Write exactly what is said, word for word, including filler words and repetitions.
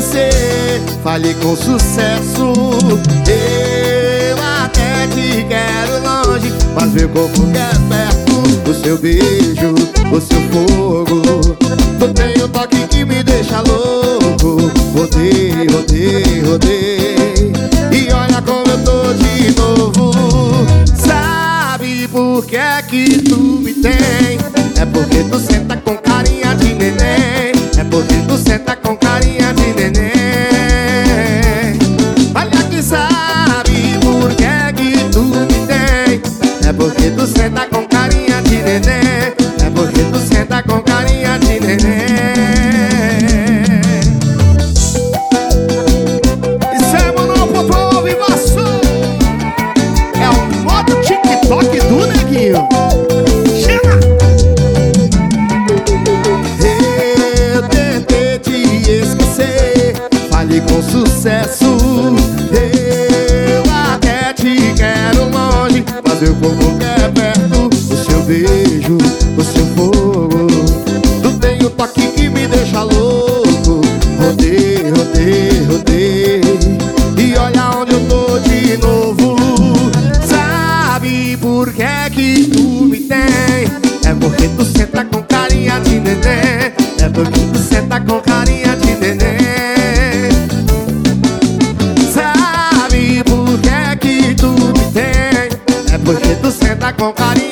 esquecer, falhei com sucesso. Eu até te quero longe, mas meu corpo quer perto. O seu beijo, o seu fogo, tu tem um toque que me deixa louco. Rodei, rodei, rodei, e olha como eu tô de novo. Sabe por que é que tu me tem? É porque tu senta com carinha de neném. É porque tu senta com carinha de neném. Olha que sabe por que é que tu me tem? É porque tu senta com carinha de neném. É porque tu senta com carinha de neném. Isso é monopólio ao vivaço. É o modo TikTok do neguinho. Chega! Eu tentei te esquecer, falhei com sucesso. Eu até te quero longe, mas meu corpo quer perto. O seu beijo, o seu fogo, tu tem um toque que me deixa louco. Rodei, rodei, rodei, e olha onde eu tô de novo. Sabe por que é que tu me tem? É porque tu senta com carinha de neném. É porque tu senta com carinha de neném. Sabe por que é que tu me tem? É porque tu senta com carinha